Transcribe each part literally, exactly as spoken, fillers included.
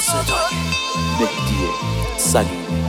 صدای مهدی سلیمی.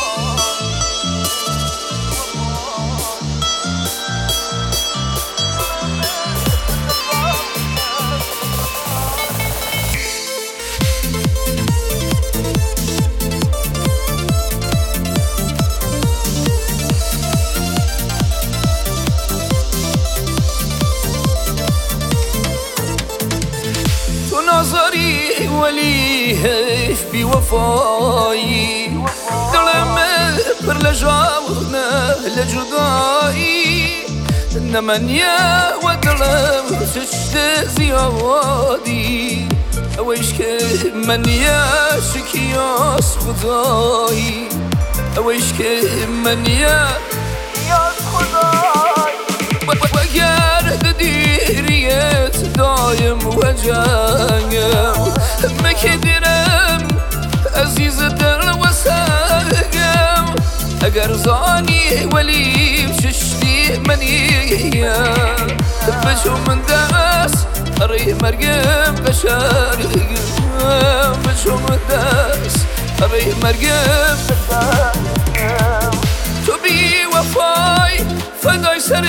نظری ولی حیف بی وفایی دلم پر لجاونه لجدایی نمنیا و دلم تشت زیادی اویش که منیا شکیاس خدایی اویش که منیا یاد خدایی وگر دیریت دایم و جنگم مکدرم عزیز دل و سرگم اگر زانی ولی ششتی منیم بجو من دست اری مرگم بشرگم بجو من دست اری مرگم بشرگم تو بی وفای فدای سر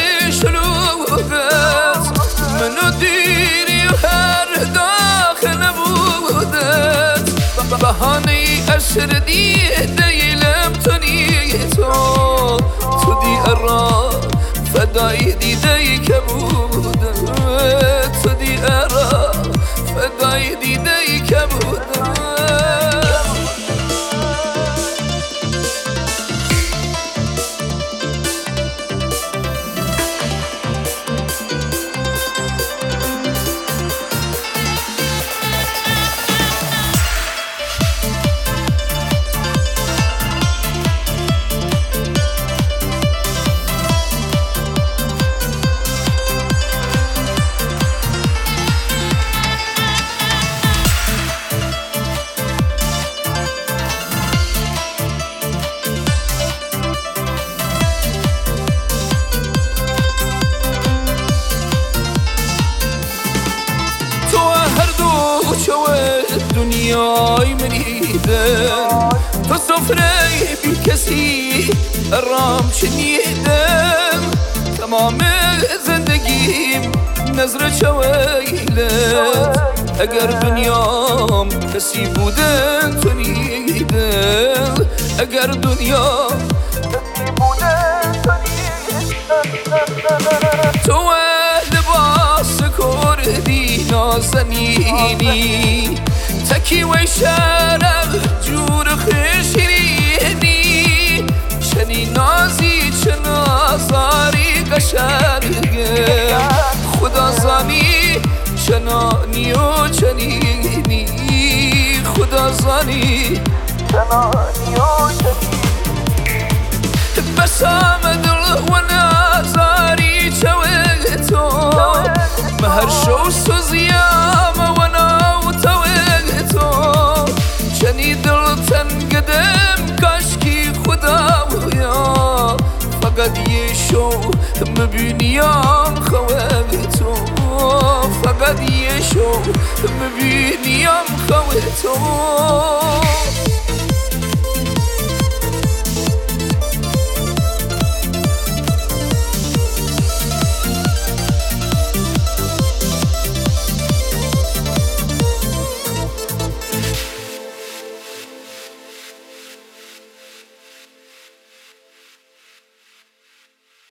شلوغت منو دیری و هر داخل نبودت بهانه اشر دیده لم تنی تو تو دی ارا فدای دیده که بودت تو دی ارا فدای دیده که بودت دنیای منیدم تو سفره بی کسی رام شنیدم تمام زندگیم نظر چویلت اگر دنیام کسی بودن تو نیدم اگر دنیا کسی بودن تو نیدم تو لباس کردی نازنینی تکی و شرق جور خشیرینی شنی نازی چه نازاری قشرگه خدا زانی چنانی و چنینی خدا زانی چنانی و چنینی بسام دل و نازاری چوه تو مهر شو سوزیام و ناو توه تو چنی دل تن قدم کاشکی خدا ویا فقط یه شو مبینیم خواه تو فقط یه شو مبینیم خواه تو